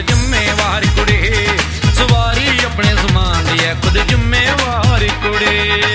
खुद जिम्मेवार कुड़े। सवारी अपने समान दी है खुद जिम्मेवार कुड़े।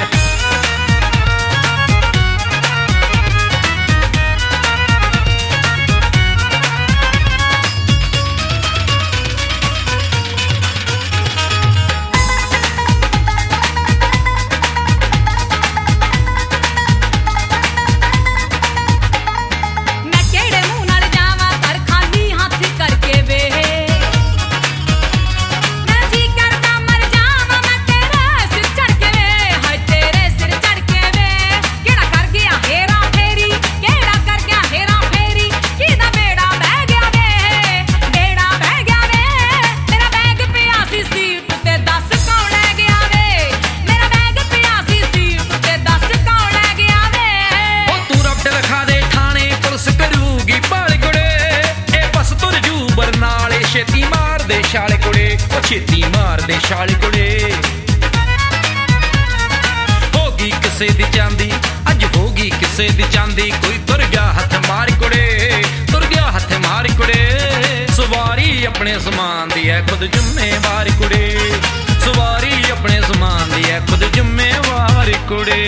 छेती मार दे छाले कुड़े, ओ छेती मार दे छाले कुड़े। होगी किसे दी चांदी, अज होगी किसे दी चांदी। कोई तुर गया हथ मार कुड़े, तुर गया हथ मार कुड़े। सवारी अपने समान दी है खुद जिम्मेवार कुड़े। सवारी अपने समान दी है खुद जिम्मेवार कुड़े।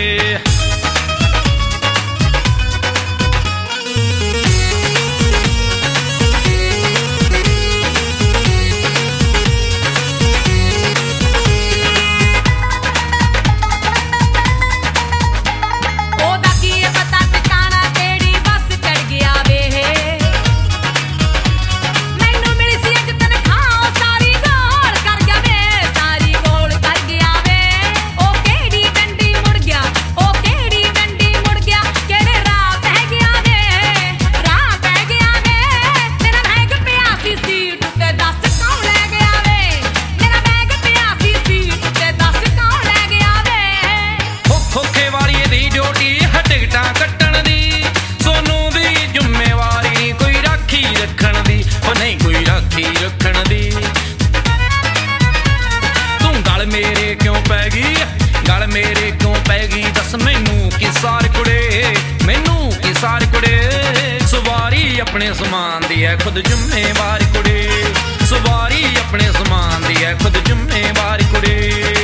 रखण दी तू गल मेरे क्यों पैगी, गल मेरे क्यों पैगी। दस मैनू की सार कुड़े, मैनू की सार कुड़े। सवारी अपने समान दी है खुद जिम्मेवार कुड़े। सवारी अपने समान दी है खुद जिम्मेवार कुड़े।